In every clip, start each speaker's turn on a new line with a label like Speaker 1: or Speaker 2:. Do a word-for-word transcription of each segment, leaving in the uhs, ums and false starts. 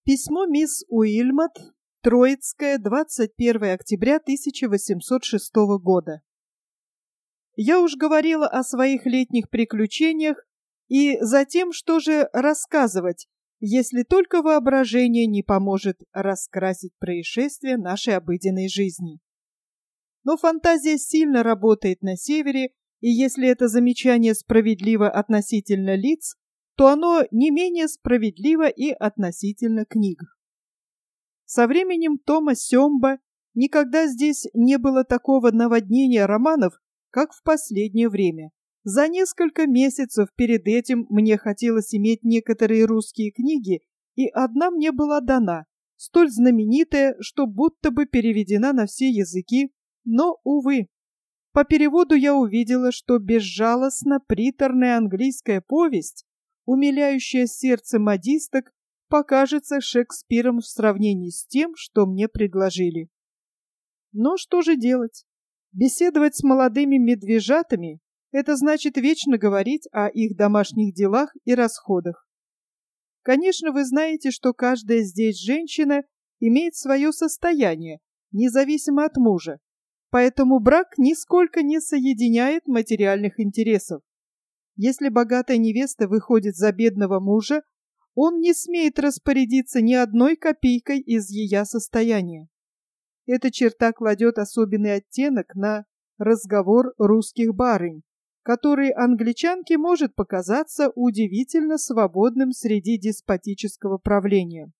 Speaker 1: Письмо мисс Уильмот, Троицкое, двадцать первое октября тысяча восемьсот шестого года. Я уж говорила о своих летних приключениях, и затем что же рассказывать, если только воображение не поможет раскрасить происшествия нашей обыденной жизни. Но фантазия сильно работает на севере, и если это замечание справедливо относительно лиц, то оно не менее справедливо и относительно книг. Со временем Тома Сёмба никогда здесь не было такого наводнения романов, как в последнее время. За несколько месяцев перед этим мне хотелось иметь некоторые русские книги, и одна мне была дана, столь знаменитая, что будто бы переведена на все языки, но, увы. По переводу я увидела, что безжалостно приторная английская повесть, умиляющая сердце модисток, покажется Шекспиром в сравнении с тем, что мне предложили. Но что же делать? Беседовать с молодыми медвежатами – это значит вечно говорить о их домашних делах и расходах. Конечно, вы знаете, что каждая здесь женщина имеет свое состояние, независимо от мужа, поэтому брак нисколько не соединяет материальных интересов. Если богатая невеста выходит за бедного мужа, он не смеет распорядиться ни одной копейкой из ее состояния. Эта черта кладет особенный оттенок на разговор русских барынь, который англичанке может показаться удивительно свободным среди деспотического правления.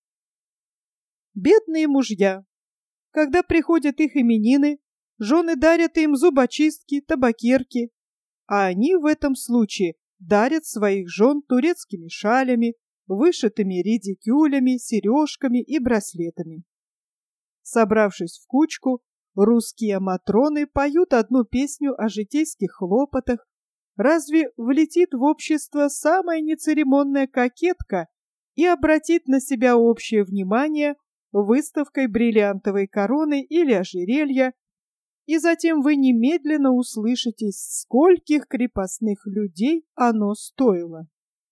Speaker 1: Бедные мужья. Когда приходят их именины, жены дарят им зубочистки, табакерки, а они в этом случае дарят своих жен турецкими шалями, вышитыми редикюлями, сережками и браслетами. Собравшись в кучку, русские матроны поют одну песню о житейских хлопотах. Разве влетит в общество самая нецеремонная кокетка и обратит на себя общее внимание выставкой бриллиантовой короны или ожерелья, и затем вы немедленно услышите, скольких крепостных людей оно стоило.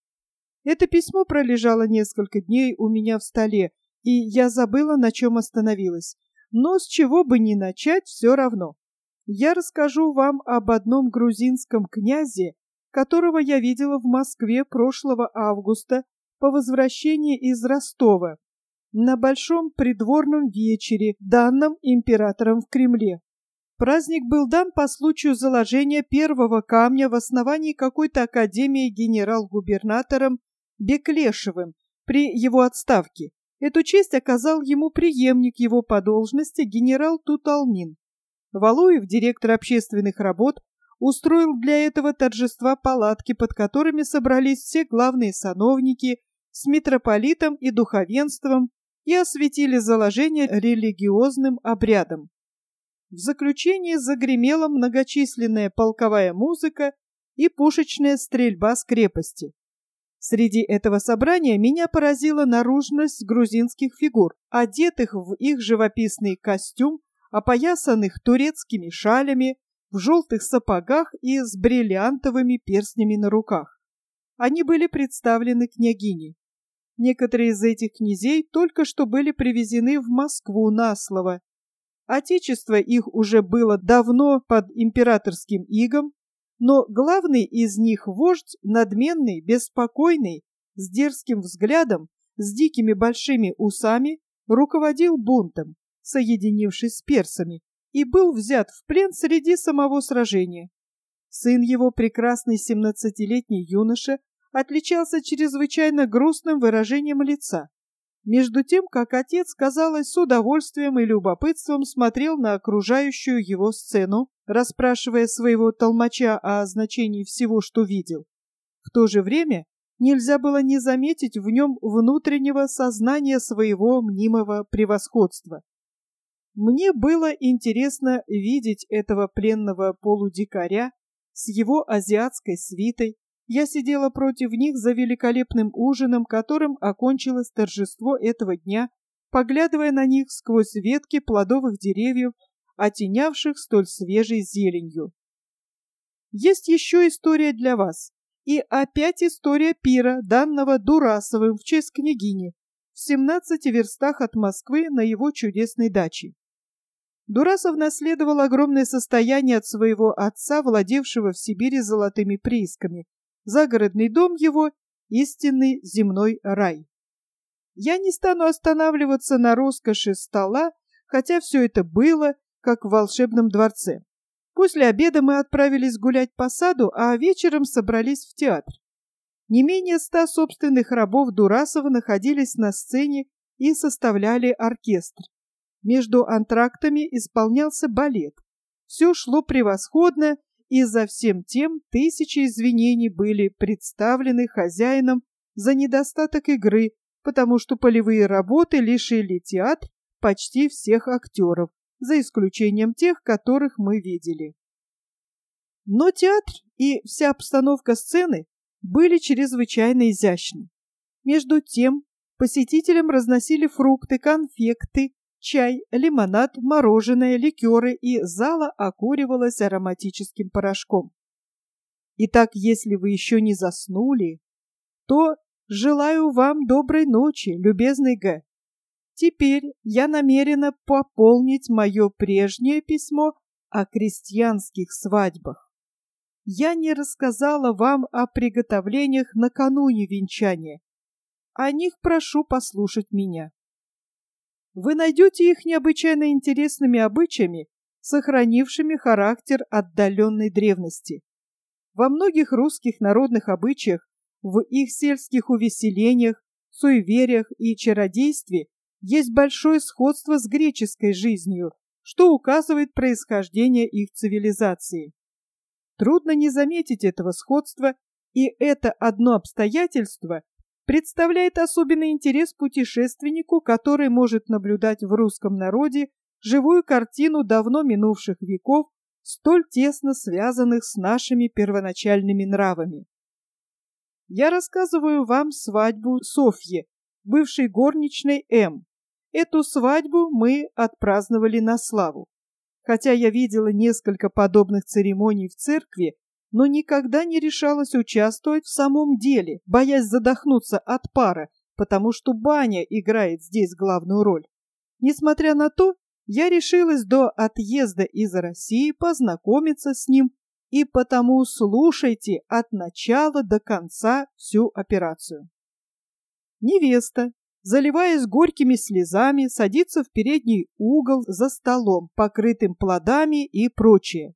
Speaker 1: Это письмо пролежало несколько дней у меня в столе, и я забыла, на чем остановилась. Но с чего бы ни начать, все равно. Я расскажу вам об одном грузинском князе, которого я видела в Москве прошлого августа по возвращении из Ростова на большом придворном вечере, данном императором в Кремле. Праздник был дан по случаю заложения первого камня в основании какой-то академии генерал-губернатором Беклешевым при его отставке. Эту честь оказал ему преемник его по должности генерал Туталмин. Валуев, директор общественных работ, устроил для этого торжества палатки, под которыми собрались все главные сановники с митрополитом и духовенством и осветили заложение религиозным обрядом. В заключение загремела многочисленная полковая музыка и пушечная стрельба с крепости. Среди этого собрания меня поразила наружность грузинских фигур, одетых в их живописный костюм, опоясанных турецкими шалями, в желтых сапогах и с бриллиантовыми перстнями на руках. Они были представлены княгиней. Некоторые из этих князей только что были привезены в Москву на слово. Отечество их уже было давно под императорским игом, но главный из них вождь, надменный, беспокойный, с дерзким взглядом, с дикими большими усами, руководил бунтом, соединившись с персами, и был взят в плен среди самого сражения. Сын его, прекрасный семнадцатилетний юноша, отличался чрезвычайно грустным выражением лица. Между тем, как отец, казалось, с удовольствием и любопытством смотрел на окружающую его сцену, расспрашивая своего толмача о значении всего, что видел. В то же время нельзя было не заметить в нем внутреннего сознания своего мнимого превосходства. Мне было интересно видеть этого пленного полудикаря с его азиатской свитой. Я сидела против них за великолепным ужином, которым окончилось торжество этого дня, поглядывая на них сквозь ветки плодовых деревьев, отенявших столь свежей зеленью. Есть еще история для вас. И опять история пира, данного Дурасовым в честь княгини. в семнадцати верстах от Москвы на его чудесной даче. Дурасов наследовал огромное состояние от своего отца, владевшего в Сибири золотыми приисками. Загородный дом его – истинный земной рай. Я не стану останавливаться на роскоши стола, хотя все это было, как в волшебном дворце. После обеда мы отправились гулять по саду, а вечером собрались в театр. Не менее ста собственных рабов Дурасова находились на сцене и составляли оркестр. Между антрактами исполнялся балет. Все шло превосходно, и за всем тем тысячи извинений были представлены хозяином за недостаток игры, потому что полевые работы лишили театр почти всех актеров, за исключением тех, которых мы видели. Но театр и вся обстановка сцены были чрезвычайно изящны. Между тем посетителям разносили фрукты, конфекты, чай, лимонад, мороженое, ликеры, и зала окуривалась ароматическим порошком. Итак, если вы еще не заснули, то желаю вам доброй ночи, любезный Г. Теперь я намерена пополнить мое прежнее письмо о крестьянских свадьбах. Я не рассказала вам о приготовлениях накануне венчания. О них прошу послушать меня. Вы найдете их необычайно интересными обычаями, сохранившими характер отдаленной древности. Во многих русских народных обычаях, в их сельских увеселениях, суевериях и чародействе есть большое сходство с греческой жизнью, что указывает происхождение их цивилизации. Трудно не заметить этого сходства, и это одно обстоятельство представляет особенный интерес путешественнику, который может наблюдать в русском народе живую картину давно минувших веков, столь тесно связанных с нашими первоначальными нравами. Я рассказываю вам свадьбу Софьи, бывшей горничной М. Эту свадьбу мы отпраздновали на славу. Хотя я видела несколько подобных церемоний в церкви, но никогда не решалась участвовать в самом деле, боясь задохнуться от пара, потому что баня играет здесь главную роль. Несмотря на то, я решилась до отъезда из России познакомиться с ним, и потому слушайте от начала до конца всю операцию. Невеста, заливаясь горькими слезами, садится в передний угол за столом, покрытым плодами и прочее.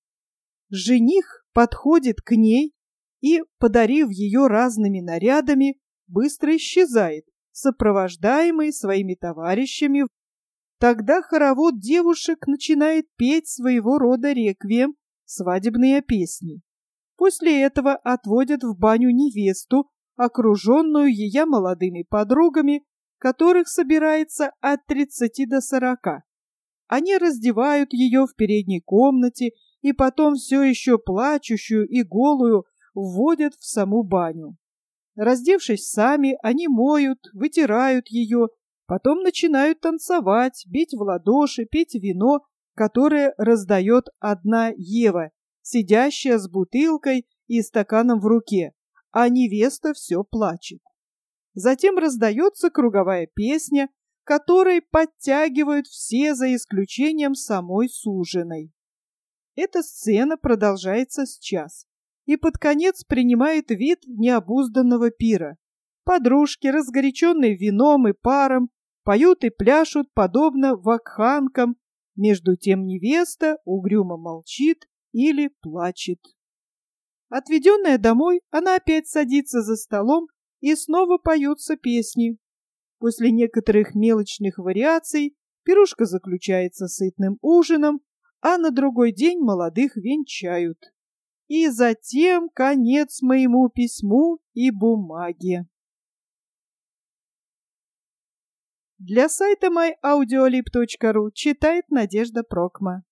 Speaker 1: Жених подходит к ней и, подарив ее разными нарядами, быстро исчезает, сопровождаемый своими товарищами. Тогда хоровод девушек начинает петь своего рода реквием, свадебные песни. После этого отводят в баню невесту, окруженную ее молодыми подругами, которых собирается от тридцати до сорока. Они раздевают ее в передней комнате и потом все еще плачущую и голую вводят в саму баню. Раздевшись сами, они моют, вытирают ее, потом начинают танцевать, бить в ладоши, пить вино, которое раздает одна Ева, сидящая с бутылкой и стаканом в руке, а невеста все плачет. Затем раздается круговая песня, которой подтягивают все за исключением самой суженой. Эта сцена продолжается с час и под конец принимает вид необузданного пира. Подружки, разгоряченные вином и паром, поют и пляшут подобно вакханкам, между тем невеста угрюмо молчит или плачет. Отведенная домой, она опять садится за столом, и снова поются песни. После некоторых мелочных вариаций пирушка заключается сытным ужином, а на другой день молодых венчают. И затем конец моему письму и бумаге. Для сайта май аудиолиб точка ру читает Надежда Прокма.